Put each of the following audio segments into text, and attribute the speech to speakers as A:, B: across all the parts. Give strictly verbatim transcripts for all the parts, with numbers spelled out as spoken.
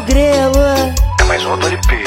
A: grelo.
B: É mais um do L P.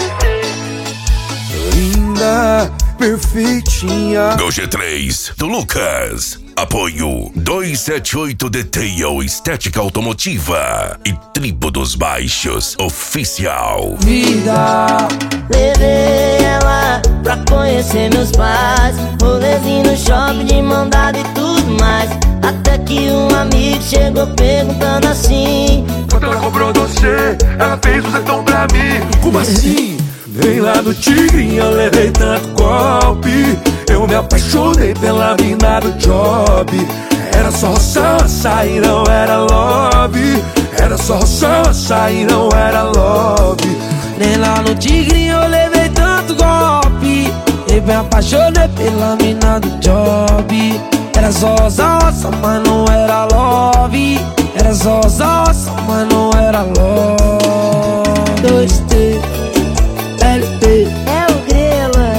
C: Linda, perfeitinha.
D: Go G três do Lucas. Apoio dois sete oito Detail Estética Automotiva e Tribo dos Baixos Oficial.
C: Vida,
A: Levei ela pra conhecer meus pais, rolezinho no shopping de mão dada e tudo mais. Até que um amigo chegou perguntando assim:
B: Quando ela cobrou você, ela fez um zetão pra mim.
C: como assim? Nem lá no Tigrinho eu levei tanto golpe. Eu me apaixonei pela mina do job. Era só roça e não era love. Era só roça e não era love.
E: Nem lá no Tigrinho eu levei tanto golpe. Eu me apaixonei pela mina do job. Era só roça, mas não era love. Era só roça, mas não era love. Dois T L P.
A: É o grelo.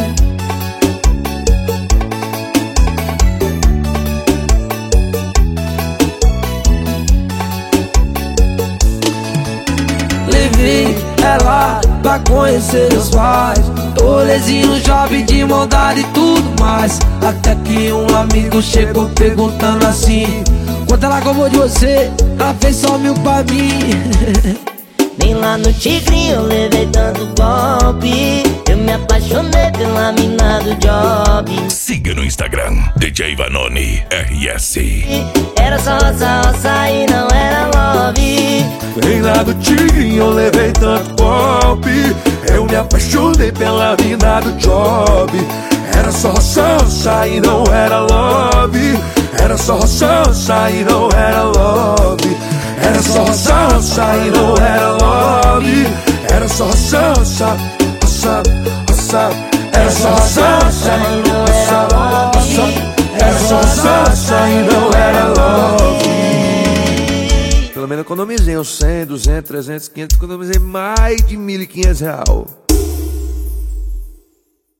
E: Levei ela pra conhecer os pais, rolezinho, jovem de mão dada e tudo mais. Até que um amigo chegou perguntando assim: quanto ela cobrou de você? Ela fez só mil pra mim.
A: Nem lá no Tigrinho eu levei tanto golpe. Eu me apaixonei pela mina do job.
D: Siga no Instagram D J Vanoni R S.
A: Era só roça, roça e não era love.
C: Nem lá do Tigrinho eu levei tanto golpe. Eu me apaixonei pela mina do job. Era só roça e não era love. Era só roça e não era love. Era só roça e não era love. Era só roça, roça, roça. Era só roça e não era love. Era só roça e não era love. Pelo menos economizei uns cem, duzentos, trezentos, quinhentos. Economizei mais de mil e quinhentos real.